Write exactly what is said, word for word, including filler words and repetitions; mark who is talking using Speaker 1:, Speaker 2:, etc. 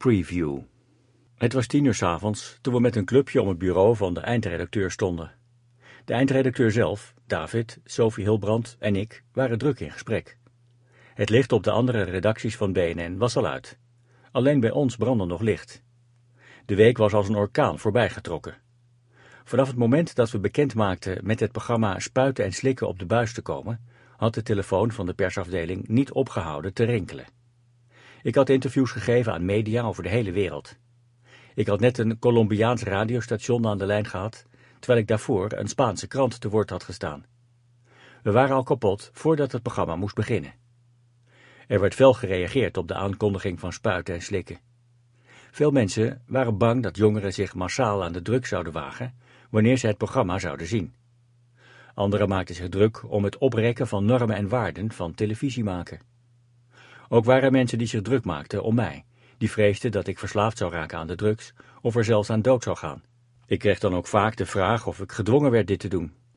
Speaker 1: Preview. Het was tien uur 's avonds toen we met een clubje om het bureau van de eindredacteur stonden. De eindredacteur zelf, David, Sophie Hilbrand en ik waren druk in gesprek. Het licht op de andere redacties van B N N was al uit. Alleen bij ons brandde nog licht. De week was als een orkaan voorbijgetrokken. Vanaf het moment dat we bekend maakten met het programma Spuiten en Slikken op de buis te komen, had de telefoon van de persafdeling niet opgehouden te rinkelen. Ik had interviews gegeven aan media over de hele wereld. Ik had net een Colombiaans radiostation aan de lijn gehad, terwijl ik daarvoor een Spaanse krant te woord had gestaan. We waren al kapot voordat het programma moest beginnen. Er werd fel gereageerd op de aankondiging van Spuiten en Slikken. Veel mensen waren bang dat jongeren zich massaal aan de drugs zouden wagen wanneer ze het programma zouden zien. Anderen maakten zich druk om het oprekken van normen en waarden van televisie maken. Ook waren er mensen die zich druk maakten om mij, die vreesden dat ik verslaafd zou raken aan de drugs of er zelfs aan dood zou gaan. Ik kreeg dan ook vaak de vraag of ik gedwongen werd dit te doen.